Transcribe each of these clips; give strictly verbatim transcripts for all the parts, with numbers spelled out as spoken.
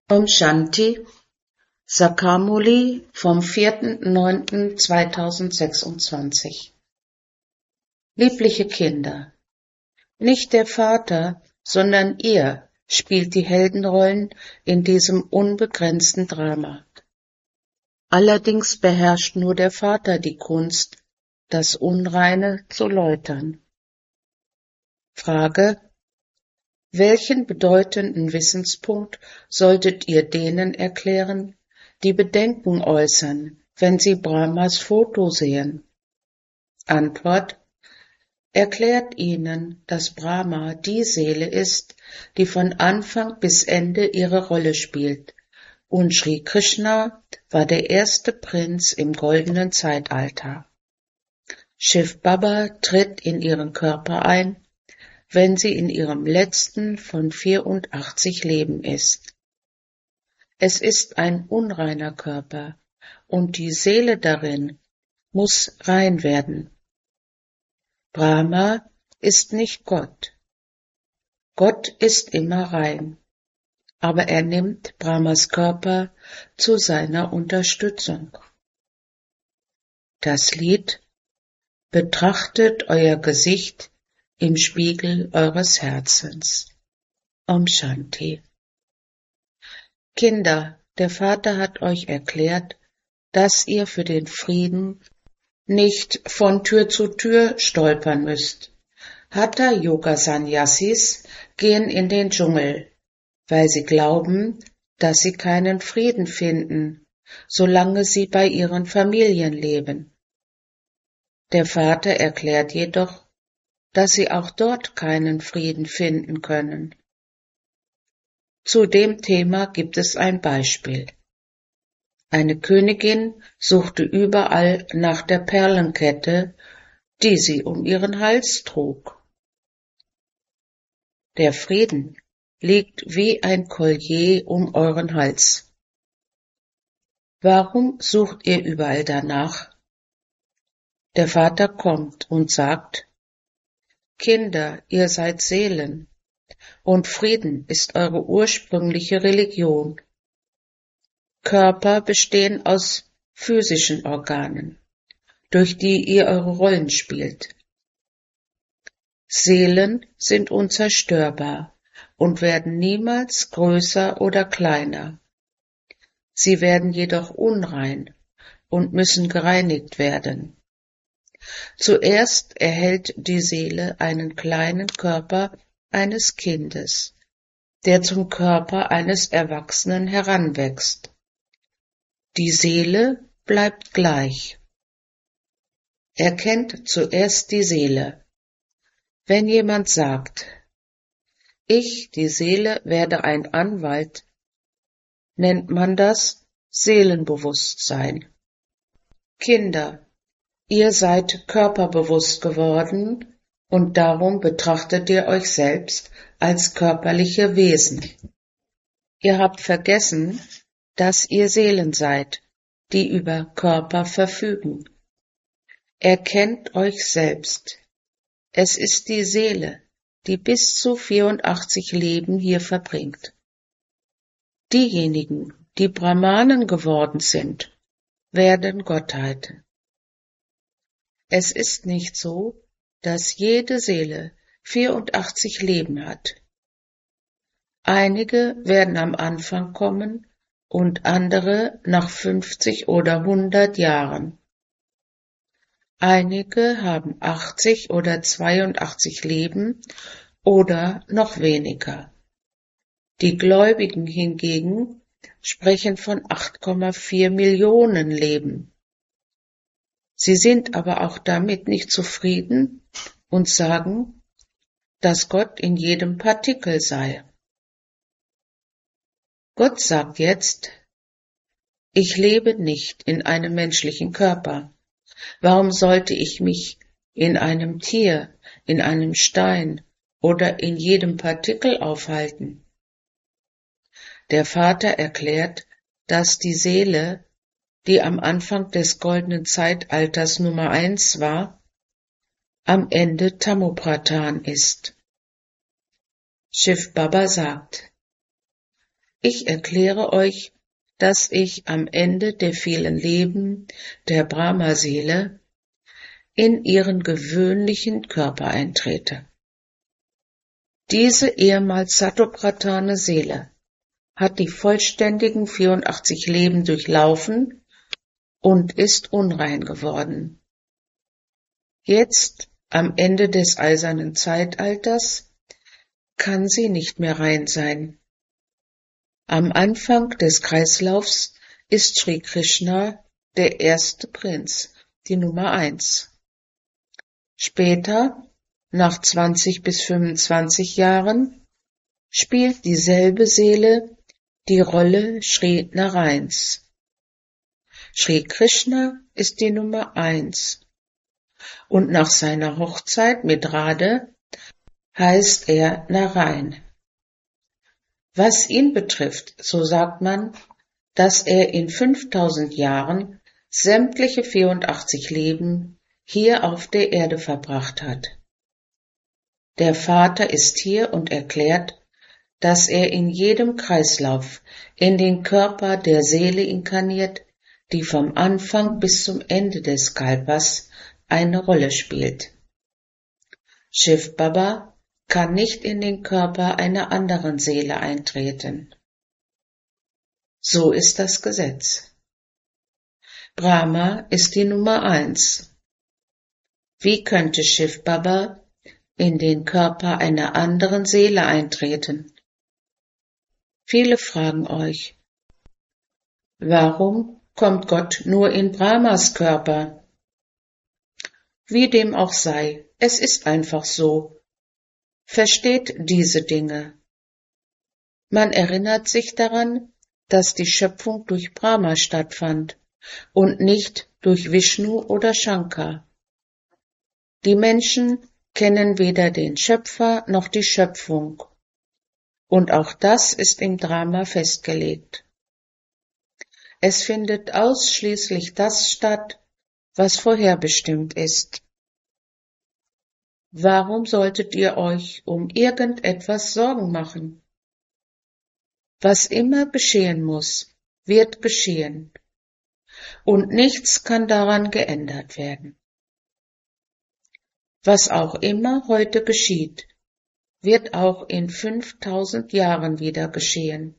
Om Shanti, Sakamuli vom vierten neunten zweitausendsechsundzwanzig. Liebliche Kinder, nicht der Vater, sondern ihr spielt die Heldenrollen in diesem unbegrenzten Drama. Allerdings beherrscht nur der Vater die Kunst, das Unreine zu läutern. Frage: Welchen bedeutenden Wissenspunkt solltet ihr denen erklären, die Bedenken äußern, wenn sie Brahmas Foto sehen? Antwort: Erklärt ihnen, dass Brahma die Seele ist, die von Anfang bis Ende ihre Rolle spielt, und Sri Krishna war der erste Prinz im goldenen Zeitalter. Shiv Baba tritt in ihren Körper ein, wenn sie in ihrem letzten von vierundachtzig Leben ist. Es ist ein unreiner Körper, und die Seele darin muss rein werden. Brahma ist nicht Gott. Gott ist immer rein, aber er nimmt Brahmas Körper zu seiner Unterstützung. Das Lied Betrachtet euer Gesicht im Spiegel eures Herzens. Om Shanti. Kinder, der Vater hat euch erklärt, dass ihr für den Frieden nicht von Tür zu Tür stolpern müsst. Hatha-Yoga-Sannyasis gehen in den Dschungel, weil sie glauben, dass sie keinen Frieden finden, solange sie bei ihren Familien leben. Der Vater erklärt jedoch, dass sie auch dort keinen Frieden finden können. Zu dem Thema gibt es ein Beispiel. Eine Königin suchte überall nach der Perlenkette, die sie um ihren Hals trug. Der Frieden liegt wie ein Collier um euren Hals. Warum sucht ihr überall danach? Der Vater kommt und sagt: Kinder, ihr seid Seelen, und Frieden ist eure ursprüngliche Religion. Körper bestehen aus physischen Organen, durch die ihr eure Rollen spielt. Seelen sind unzerstörbar und werden niemals größer oder kleiner. Sie werden jedoch unrein und müssen gereinigt werden. Zuerst erhält die Seele einen kleinen Körper eines Kindes, der zum Körper eines Erwachsenen heranwächst. Die Seele bleibt gleich. Erkennt zuerst die Seele. Wenn jemand sagt, ich, die Seele, werde ein Anwalt, nennt man das Seelenbewusstsein. Kinder, ihr seid körperbewusst geworden und darum betrachtet ihr euch selbst als körperliche Wesen. Ihr habt vergessen, dass ihr Seelen seid, die über Körper verfügen. Erkennt euch selbst. Es ist die Seele, die bis zu vierundachtzig Leben hier verbringt. Diejenigen, die Brahmanen geworden sind, werden Gottheiten. Es ist nicht so, dass jede Seele vierundachtzig Leben hat. Einige werden am Anfang kommen und andere nach fünfzig oder hundert Jahren. Einige haben achtzig oder zweiundachtzig Leben oder noch weniger. Die Gläubigen hingegen sprechen von acht Komma vier Millionen Leben. Sie sind aber auch damit nicht zufrieden und sagen, dass Gott in jedem Partikel sei. Gott sagt jetzt, ich lebe nicht in einem menschlichen Körper. Warum sollte ich mich in einem Tier, in einem Stein oder in jedem Partikel aufhalten? Der Vater erklärt, dass die Seele, die am Anfang des goldenen Zeitalters Nummer eins war, am Ende Tamopradhan ist. Shiv Baba sagt, Ich erkläre euch, dass ich am Ende der vielen Leben der Brahma-Seele in ihren gewöhnlichen Körper eintrete. Diese ehemals Satopradhana Seele hat die vollständigen vierundachtzig Leben durchlaufen und ist unrein geworden. Jetzt, am Ende des eisernen Zeitalters, kann sie nicht mehr rein sein. Am Anfang des Kreislaufs ist Sri Krishna der erste Prinz, die Nummer eins. Später, nach zwanzig bis fünfundzwanzig Jahren, spielt dieselbe Seele die Rolle Sri Narayans. Sri Krishna ist die Nummer eins und nach seiner Hochzeit mit Radhe heißt er Narayan. Was ihn betrifft, so sagt man, dass er in fünftausend Jahren sämtliche vierundachtzig Leben hier auf der Erde verbracht hat. Der Vater ist hier und erklärt, dass er in jedem Kreislauf in den Körper der Seele inkarniert, die vom Anfang bis zum Ende des Kalpas eine Rolle spielt. Shiv Baba kann nicht in den Körper einer anderen Seele eintreten. So ist das Gesetz. Brahma ist die Nummer eins. Wie könnte Shiv Baba in den Körper einer anderen Seele eintreten? Viele fragen euch, warum kommt Gott nur in Brahmas Körper? Wie dem auch sei, es ist einfach so. Versteht diese Dinge. Man erinnert sich daran, dass die Schöpfung durch Brahma stattfand und nicht durch Vishnu oder Shankar. Die Menschen kennen weder den Schöpfer noch die Schöpfung. Und auch das ist im Drama festgelegt. Es findet ausschließlich das statt, was vorherbestimmt ist. Warum solltet ihr euch um irgendetwas Sorgen machen? Was immer geschehen muss, wird geschehen. Und nichts kann daran geändert werden. Was auch immer heute geschieht, wird auch in fünftausend Jahren wieder geschehen.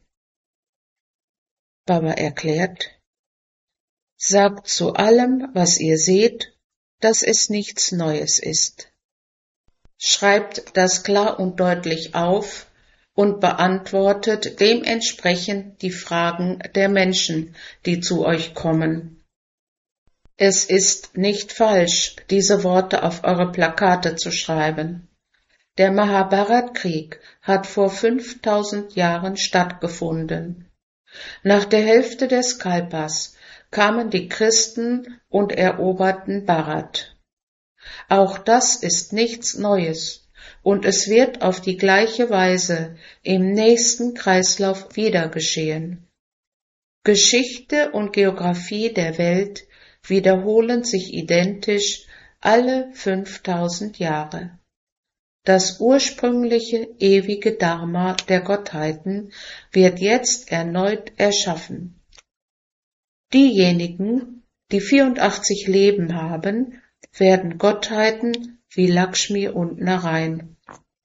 Baba erklärt, sagt zu allem, was ihr seht, dass es nichts Neues ist. Schreibt das klar und deutlich auf und beantwortet dementsprechend die Fragen der Menschen, die zu euch kommen. Es ist nicht falsch, diese Worte auf eure Plakate zu schreiben. Der Mahabharat-Krieg hat vor fünftausend Jahren stattgefunden. Nach der Hälfte des Kalpas kamen die Christen und eroberten Bharat. Auch das ist nichts Neues und es wird auf die gleiche Weise im nächsten Kreislauf wieder geschehen. Geschichte und Geographie der Welt wiederholen sich identisch alle fünftausend Jahre. Das ursprüngliche, ewige Dharma der Gottheiten wird jetzt erneut erschaffen. Diejenigen, die vierundachtzig Leben haben, werden Gottheiten wie Lakshmi und Narayan.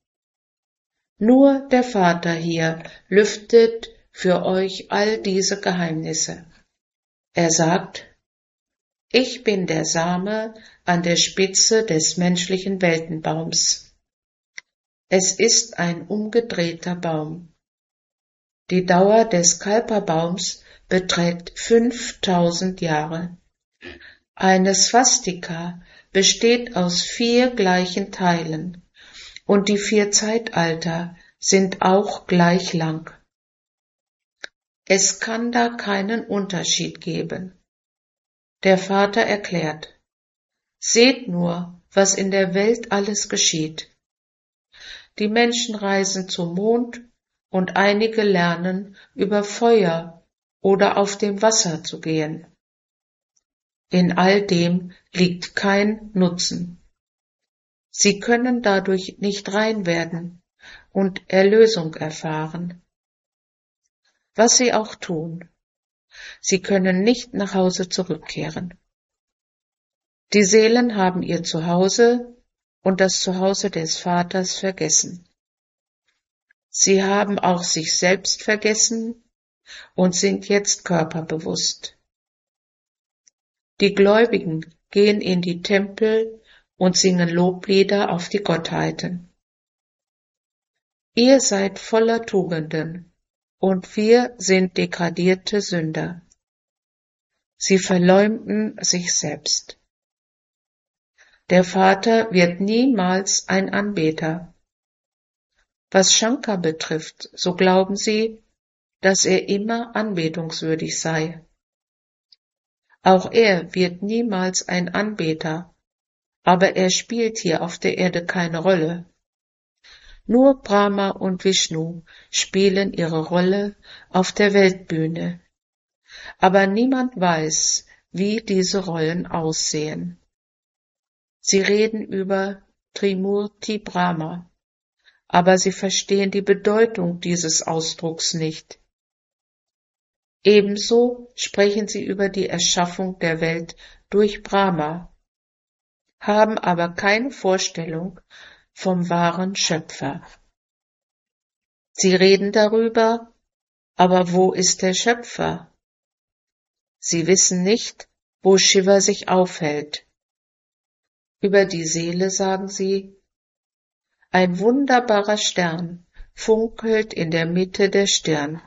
Nur der Vater hier lüftet für euch all diese Geheimnisse. Er sagt, ich bin der Same an der Spitze des menschlichen Weltenbaums. Es ist ein umgedrehter Baum. Die Dauer des Kalpa-Baums beträgt fünftausend Jahre. Eine Swastika besteht aus vier gleichen Teilen und die vier Zeitalter sind auch gleich lang. Es kann da keinen Unterschied geben. Der Vater erklärt, seht nur, was in der Welt alles geschieht. Die Menschen reisen zum Mond und einige lernen, über Feuer oder auf dem Wasser zu gehen. In all dem liegt kein Nutzen. Sie können dadurch nicht rein werden und Erlösung erfahren. was sie auch tun. Sie können nicht nach Hause zurückkehren. Die Seelen haben ihr Zuhause und das Zuhause des Vaters vergessen. Sie haben auch sich selbst vergessen und sind jetzt körperbewusst. Die Gläubigen gehen in die Tempel und singen Loblieder auf die Gottheiten. Ihr seid voller Tugenden, und wir sind degradierte Sünder. Sie verleumden sich selbst. Der Vater wird niemals ein Anbeter. Was Shankar betrifft, so glauben sie, dass er immer anbetungswürdig sei. Auch er wird niemals ein Anbeter, aber er spielt hier auf der Erde keine Rolle. Nur Brahma und Vishnu spielen ihre Rolle auf der Weltbühne, aber niemand weiß, wie diese Rollen aussehen. Sie reden über Trimurti Brahma, aber sie verstehen die Bedeutung dieses Ausdrucks nicht. Ebenso sprechen sie über die Erschaffung der Welt durch Brahma, haben aber keine Vorstellung vom wahren Schöpfer. Sie reden darüber, aber wo ist der Schöpfer? Sie wissen nicht, wo Shiva sich aufhält. Über die Seele sagen sie, ein wunderbarer Stern funkelt in der Mitte der Stirn.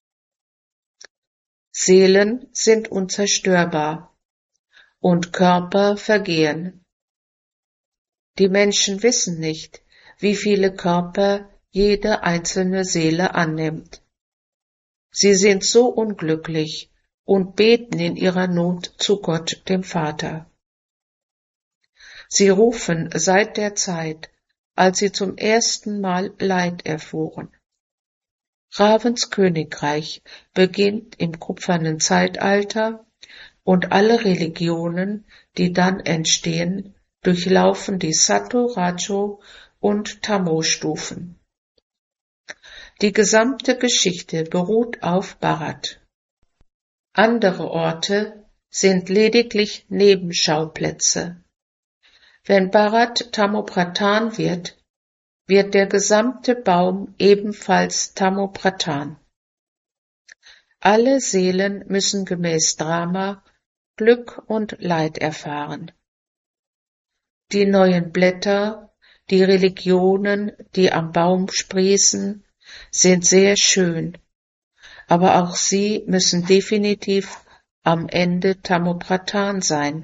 Seelen sind unzerstörbar und Körper vergehen. Die Menschen wissen nicht, wie viele Körper jede einzelne Seele annimmt. Sie sind so unglücklich und beten in ihrer Not zu Gott, dem Vater. Sie rufen seit der Zeit, als sie zum ersten Mal Leid erfuhren. Ravens Königreich beginnt im kupfernen Zeitalter und alle Religionen, die dann entstehen, durchlaufen die Sato, Rajo und Tamo-Stufen. Die gesamte Geschichte beruht auf Bharat. Andere Orte sind lediglich Nebenschauplätze. Wenn Bharat Tamopradhan wird, wird der gesamte Baum ebenfalls Tamopradhan. Alle Seelen müssen gemäß Drama Glück und Leid erfahren. Die neuen Blätter, die Religionen, die am Baum sprießen, sind sehr schön, aber auch sie müssen definitiv am Ende Tamopradhan sein.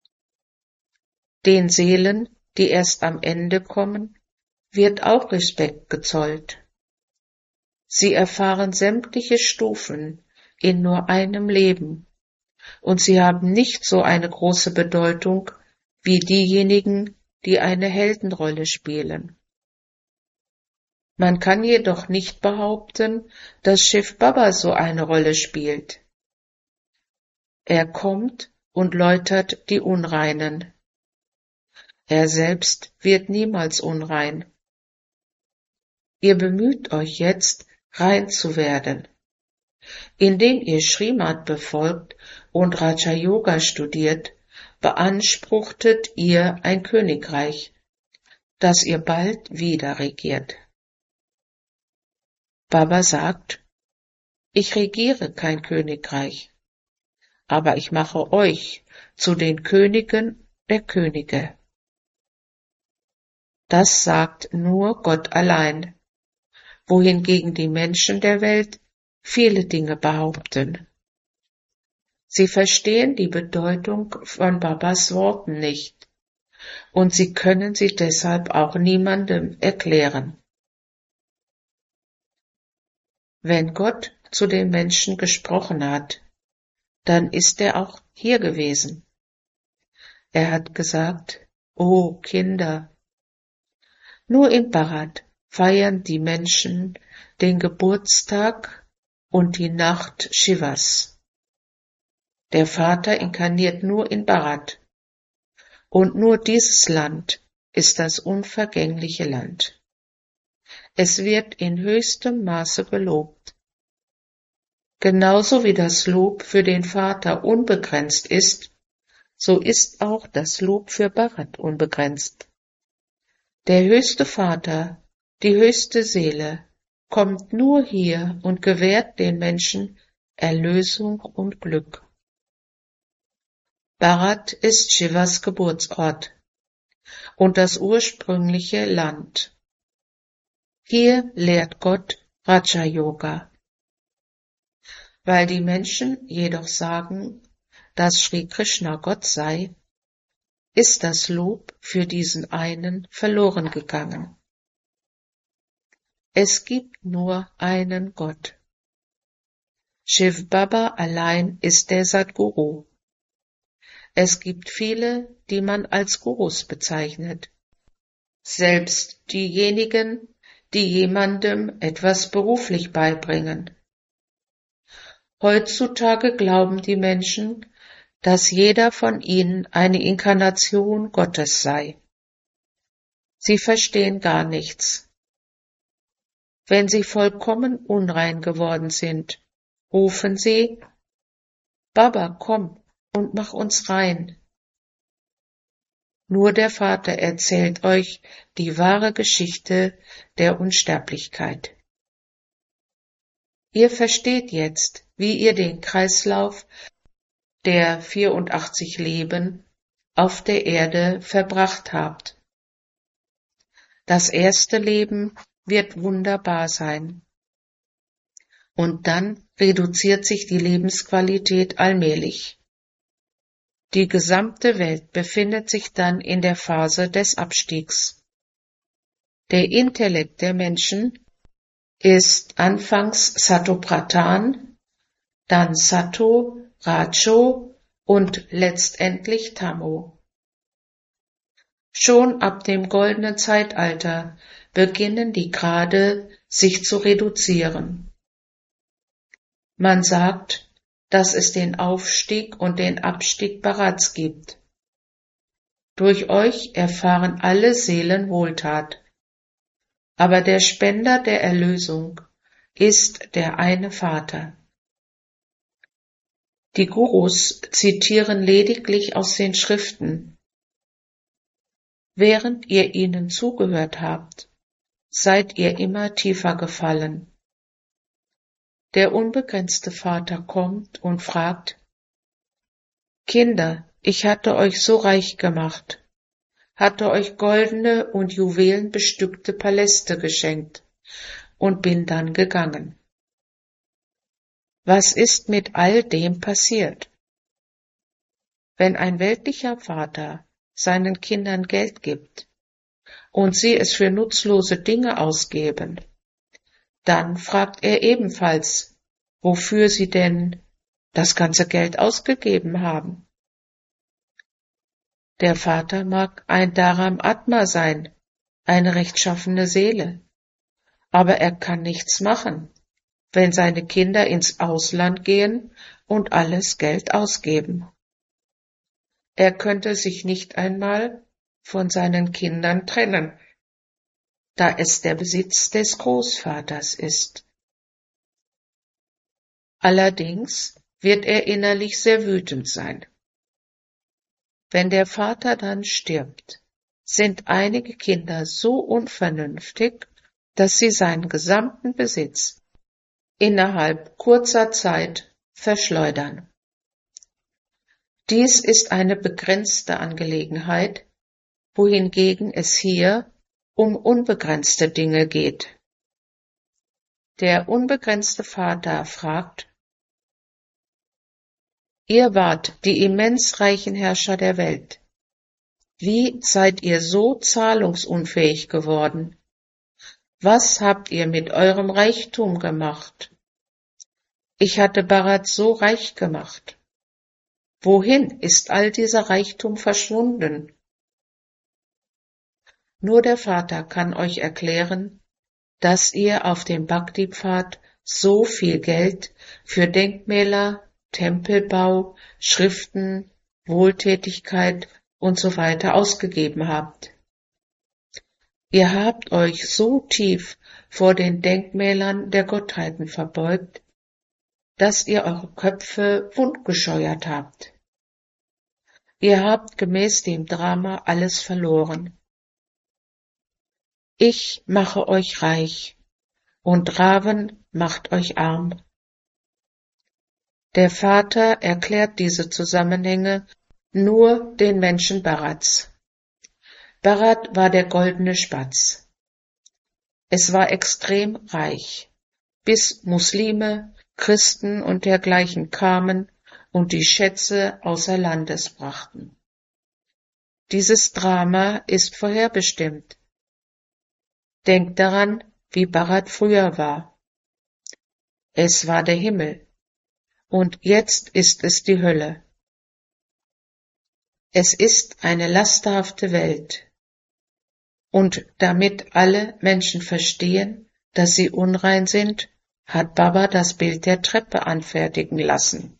Den Seelen, die erst am Ende kommen, wird auch Respekt gezollt. Sie erfahren sämtliche Stufen in nur einem Leben, und sie haben nicht so eine große Bedeutung wie diejenigen, die eine Heldenrolle spielen. Man kann jedoch nicht behaupten, dass Shiv Baba so eine Rolle spielt. Er kommt und läutert die Unreinen. Er selbst wird niemals unrein. Ihr bemüht euch jetzt, rein zu werden. Indem ihr Srimad befolgt und Raja Yoga studiert, beanspruchtet ihr ein Königreich, das ihr bald wieder regiert. Baba sagt, ich regiere kein Königreich, aber ich mache euch zu den Königen der Könige. Das sagt nur Gott allein, wohingegen die Menschen der Welt viele Dinge behaupten. Sie verstehen die Bedeutung von Babas Worten nicht, und sie können sie deshalb auch niemandem erklären. Wenn Gott zu den Menschen gesprochen hat, dann ist er auch hier gewesen. Er hat gesagt, O Kinder, nur in Bharat feiern die Menschen den Geburtstag und die Nacht Shivas. Der Vater inkarniert nur in Bharat, und nur dieses Land ist das unvergängliche Land. Es wird in höchstem Maße gelobt. Genauso wie das Lob für den Vater unbegrenzt ist, so ist auch das Lob für Bharat unbegrenzt. Der höchste Vater, die höchste Seele, kommt nur hier und gewährt den Menschen Erlösung und Glück. Bharat ist Shivas Geburtsort und das ursprüngliche Land. Hier lehrt Gott Raja Yoga. Weil die Menschen jedoch sagen, dass Sri Krishna Gott sei, ist das Lob für diesen einen verloren gegangen. Es gibt nur einen Gott. Shiv Baba allein ist der Sadguru. Es gibt viele, die man als Gurus bezeichnet. Selbst diejenigen, die jemandem etwas beruflich beibringen. Heutzutage glauben die Menschen, dass jeder von ihnen eine Inkarnation Gottes sei. Sie verstehen gar nichts. Wenn sie vollkommen unrein geworden sind, rufen sie, Baba, komm und mach uns rein. Nur der Vater erzählt euch die wahre Geschichte der Unsterblichkeit. Ihr versteht jetzt, wie ihr den Kreislauf der vierundachtzig Leben auf der Erde verbracht habt. Das erste Leben wird wunderbar sein. Und dann reduziert sich die Lebensqualität allmählich. Die gesamte Welt befindet sich dann in der Phase des Abstiegs. Der Intellekt der Menschen ist anfangs Sattva-Pradhan, dann Sattva, Rajo und letztendlich Tamo. Schon ab dem goldenen Zeitalter beginnen die Grade sich zu reduzieren. Man sagt, dass es den Aufstieg und den Abstieg Bharats gibt. Durch euch erfahren alle Seelen Wohltat. Aber der Spender der Erlösung ist der eine Vater. Die Gurus zitieren lediglich aus den Schriften. Während ihr ihnen zugehört habt, seid ihr immer tiefer gefallen. Der unbegrenzte Vater kommt und fragt, Kinder, ich hatte euch so reich gemacht, hatte euch goldene und juwelenbestückte Paläste geschenkt und bin dann gegangen. Was ist mit all dem passiert? Wenn ein weltlicher Vater seinen Kindern Geld gibt und sie es für nutzlose Dinge ausgeben, dann fragt er ebenfalls, wofür sie denn das ganze Geld ausgegeben haben. Der Vater mag ein Dharam Atma sein, eine rechtschaffene Seele, aber er kann nichts machen, wenn seine Kinder ins Ausland gehen und alles Geld ausgeben. Er könnte sich nicht einmal von seinen Kindern trennen, da es der Besitz des Großvaters ist. Allerdings wird er innerlich sehr wütend sein. Wenn der Vater dann stirbt, sind einige Kinder so unvernünftig, dass sie seinen gesamten Besitz innerhalb kurzer Zeit verschleudern. Dies ist eine begrenzte Angelegenheit, wohingegen es hier um unbegrenzte Dinge geht. Der unbegrenzte Vater fragt, ihr wart die immens reichen Herrscher der Welt. Wie seid ihr so zahlungsunfähig geworden? Was habt ihr mit eurem Reichtum gemacht? Ich hatte Bharat so reich gemacht. Wohin ist all dieser Reichtum verschwunden? Nur der Vater kann euch erklären, dass ihr auf dem Bhakti-Pfad so viel Geld für Denkmäler, Tempelbau, Schriften, Wohltätigkeit und so weiter ausgegeben habt. Ihr habt euch so tief vor den Denkmälern der Gottheiten verbeugt, dass ihr eure Köpfe wundgescheuert habt. Ihr habt gemäß dem Drama alles verloren. Ich mache euch reich, und Raven macht euch arm. Der Vater erklärt diese Zusammenhänge nur den Menschen Barats. Barat war der goldene Spatz. Es war extrem reich, bis Muslime, Christen und dergleichen kamen und die Schätze außer Landes brachten. Dieses Drama ist vorherbestimmt. Denkt daran, wie Barat früher war. Es war der Himmel, und jetzt ist es die Hölle. Es ist eine lasterhafte Welt. Und damit alle Menschen verstehen, dass sie unrein sind, hat Baba das Bild der Treppe anfertigen lassen.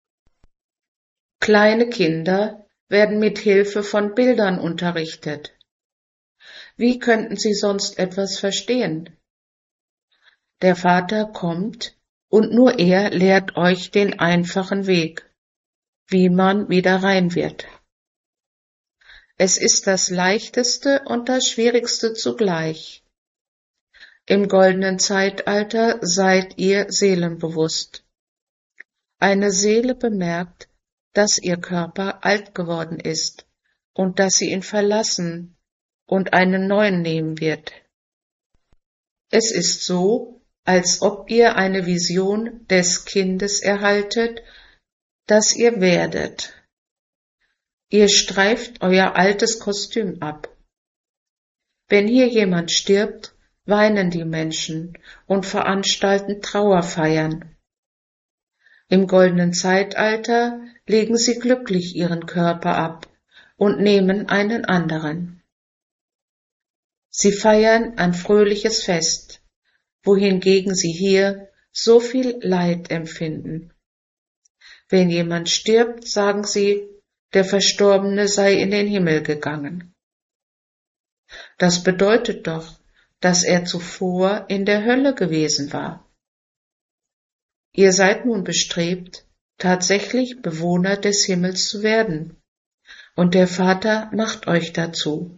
Kleine Kinder werden mit Hilfe von Bildern unterrichtet. Wie könnten sie sonst etwas verstehen? Der Vater kommt und nur er lehrt euch den einfachen Weg, wie man wieder rein wird. Es ist das Leichteste und das Schwierigste zugleich. Im goldenen Zeitalter seid ihr seelenbewusst. Eine Seele bemerkt, dass ihr Körper alt geworden ist und dass sie ihn verlassen und einen neuen nehmen wird. Es ist so, als ob ihr eine Vision des Kindes erhaltet, das ihr werdet. Ihr streift euer altes Kostüm ab. Wenn hier jemand stirbt, weinen die Menschen und veranstalten Trauerfeiern. Im goldenen Zeitalter legen sie glücklich ihren Körper ab und nehmen einen anderen. Sie feiern ein fröhliches Fest, wohingegen sie hier so viel Leid empfinden. Wenn jemand stirbt, sagen sie, der Verstorbene sei in den Himmel gegangen. Das bedeutet doch, dass er zuvor in der Hölle gewesen war. Ihr seid nun bestrebt, tatsächlich Bewohner des Himmels zu werden, und der Vater macht euch dazu.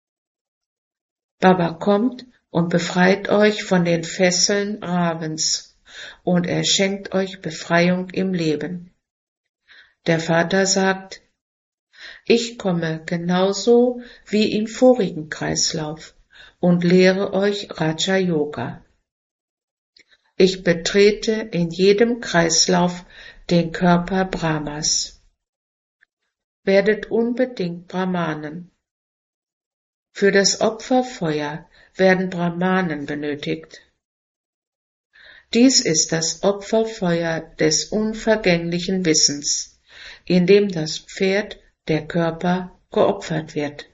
Baba kommt und befreit euch von den Fesseln Ravens, und er schenkt euch Befreiung im Leben. Der Vater sagt, ich komme genauso wie im vorigen Kreislauf und lehre euch Raja Yoga. Ich betrete in jedem Kreislauf den Körper Brahmas. Werdet unbedingt Brahmanen. Für das Opferfeuer werden Brahmanen benötigt. Dies ist das Opferfeuer des unvergänglichen Wissens, in dem das Pferd, der Körper, geopfert wird.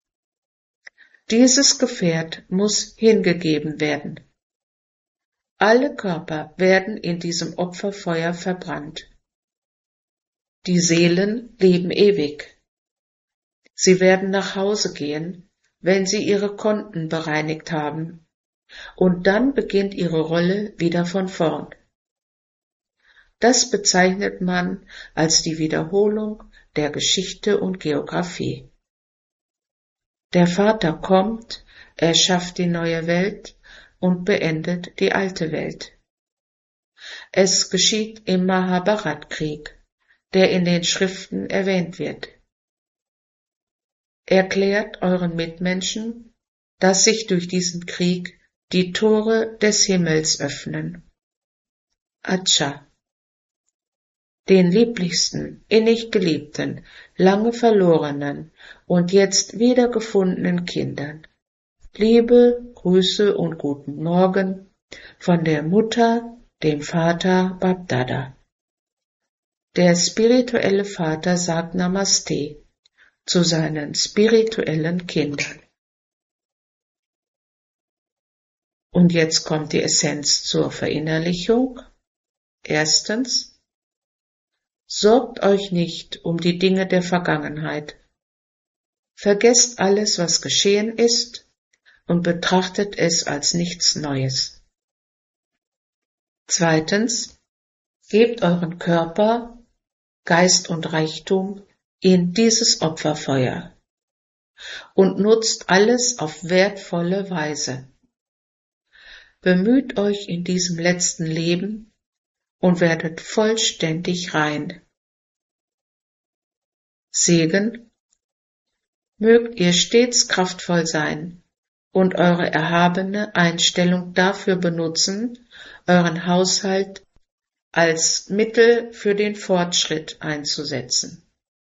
Dieses Gefährt muss hingegeben werden. Alle Körper werden in diesem Opferfeuer verbrannt. Die Seelen leben ewig. Sie werden nach Hause gehen, wenn sie ihre Konten bereinigt haben, und dann beginnt ihre Rolle wieder von vorn. Das bezeichnet man als die Wiederholung der Geschichte und Geographie. Der Vater kommt, er schafft die neue Welt und beendet die alte Welt. Es geschieht im Mahabharat-Krieg, der in den Schriften erwähnt wird. Erklärt euren Mitmenschen, dass sich durch diesen Krieg die Tore des Himmels öffnen. Acha. Den lieblichsten, innig geliebten, lange verlorenen und jetzt wiedergefundenen Kindern. Liebe, Grüße und guten Morgen von der Mutter, dem Vater Babdada. Der spirituelle Vater sagt Namaste zu seinen spirituellen Kindern. Und jetzt kommt die Essenz zur Verinnerlichung. Erstens, sorgt euch nicht um die Dinge der Vergangenheit. Vergesst alles, was geschehen ist, und betrachtet es als nichts Neues. Zweitens, Gebt euren Körper, Geist und Reichtum in dieses Opferfeuer und nutzt alles auf wertvolle Weise. Bemüht euch in diesem letzten Leben und werdet vollständig rein. Segen: Mögt ihr stets kraftvoll sein und eure erhabene Einstellung dafür benutzen, euren Haushalt als Mittel für den Fortschritt einzusetzen.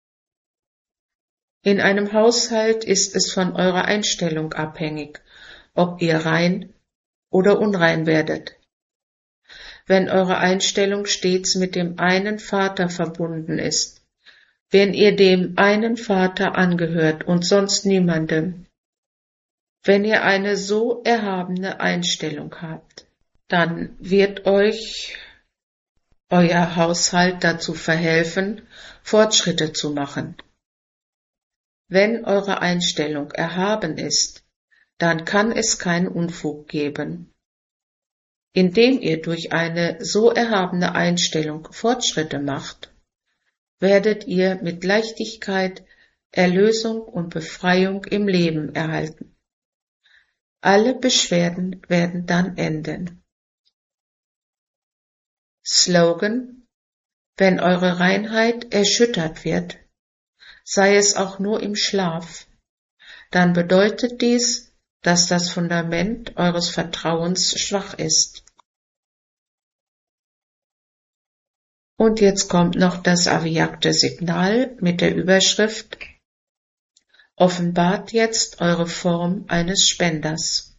In einem Haushalt ist es von eurer Einstellung abhängig, ob ihr rein oder unrein werdet. Wenn eure Einstellung stets mit dem einen Vater verbunden ist, wenn ihr dem einen Vater angehört und sonst niemandem, wenn ihr eine so erhabene Einstellung habt, dann wird euch euer Haushalt dazu verhelfen, Fortschritte zu machen. Wenn eure Einstellung erhaben ist, dann kann es keinen Unfug geben. Indem ihr durch eine so erhabene Einstellung Fortschritte macht, werdet ihr mit Leichtigkeit Erlösung und Befreiung im Leben erhalten. Alle Beschwerden werden dann enden. Slogan: Wenn eure Reinheit erschüttert wird, sei es auch nur im Schlaf, dann bedeutet dies, dass das Fundament eures Vertrauens schwach ist. Und jetzt kommt noch das Avyakta Signal mit der Überschrift: Offenbart jetzt eure Form eines Spenders.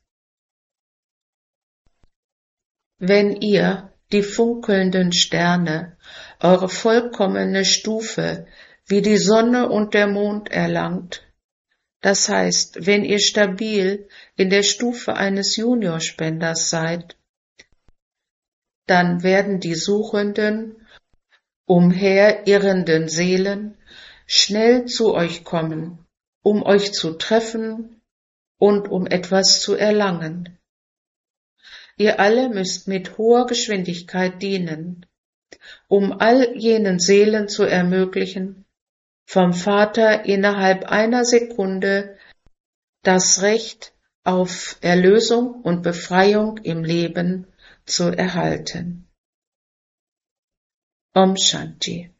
Wenn ihr die funkelnden Sterne, eure vollkommene Stufe wie die Sonne und der Mond erlangt, das heißt, wenn ihr stabil in der Stufe eines Juniorspenders seid, dann werden die suchenden, umherirrenden Seelen schnell zu euch kommen, um euch zu treffen und um etwas zu erlangen. Ihr alle müsst mit hoher Geschwindigkeit dienen, um all jenen Seelen zu ermöglichen, vom Vater innerhalb einer Sekunde das Recht auf Erlösung und Befreiung im Leben zu erhalten. Om Shanti.